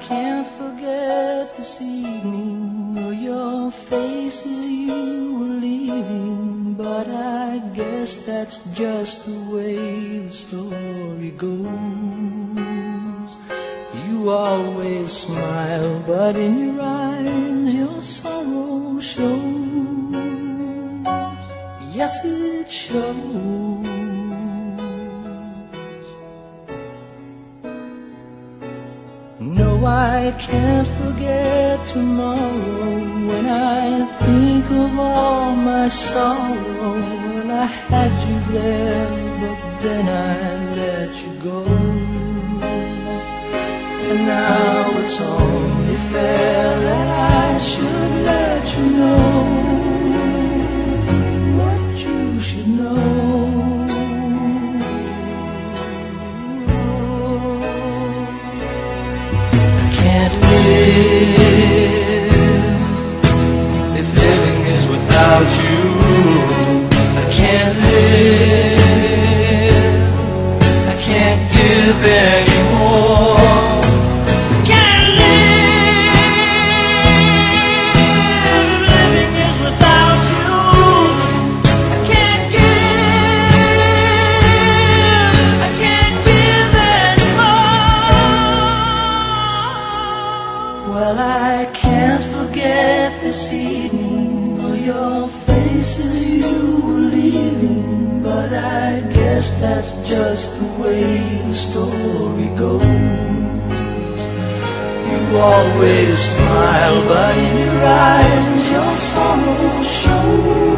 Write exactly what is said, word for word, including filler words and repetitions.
can't forget this evening or your face as you were leaving, but I guess that's just the way the story goes. You always smile, but in your eyes your sorrow shows. Yes, it shows. No, I can't forget tomorrow when I think of all my sorrow. Well, I had you there, but then I let you go. And now it's only fair that I should let you know what you should know. Can't live if living is without you. I can't live, I can't give anymore. I can't live if living is without you. I can't give, I can't give anymore. Well, I can't forget this evening or your face as you were leaving, but I guess that's just the way the story goes. You always smile, but in your eyes your sorrow shows.